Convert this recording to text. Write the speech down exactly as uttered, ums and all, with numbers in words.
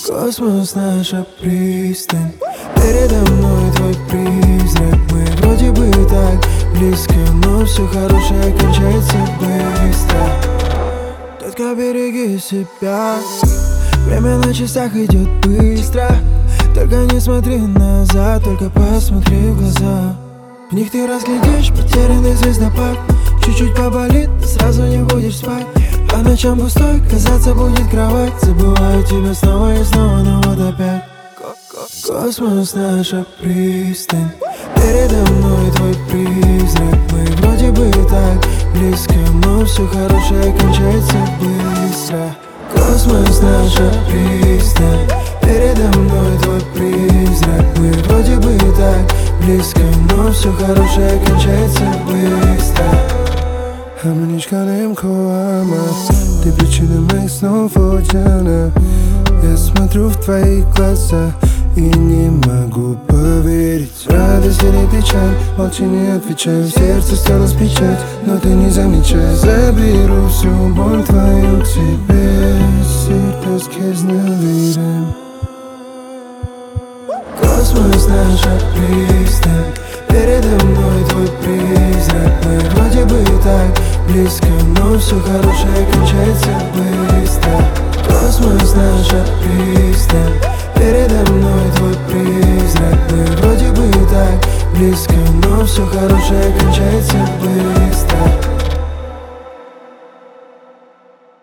Космос наша пристань, передо мной твой призрак. Мы вроде бы так близко, но все хорошее кончается быстро. Только береги себя, время на часах идет быстро. Только не смотри назад, только посмотри в глаза. В них ты разглядишь потерянный звездопад. Чуть-чуть поболит, ты сразу не будешь спать. По ночам пустой, казаться будет кровать. Забываю тебя снова и снова, но вот опять. Космос наша пристань, передо мной твой призрак. Мы вроде бы так близко, но все хорошее кончается быстро. Космос наша пристань, передо мной твой призрак. Мы вроде бы так близко, но все хорошее кончается быстро. А мы не шкалим Коама, ты причина моих снов, о Джана. Я смотрю в твои глаза и не могу поверить. Радость или печаль, молчи, не отвечай. В сердце стерлась печать, но ты не замечай. Заберу всю боль твою к себе, сердце с видом. Космос наша пристань, передо мной твой призрак. Мы вроде бы так близко, но все хорошее кончается быстро. Космос наша пристань, передо мной твой призрак. Мы вроде бы так близко, но все хорошее кончается быстро.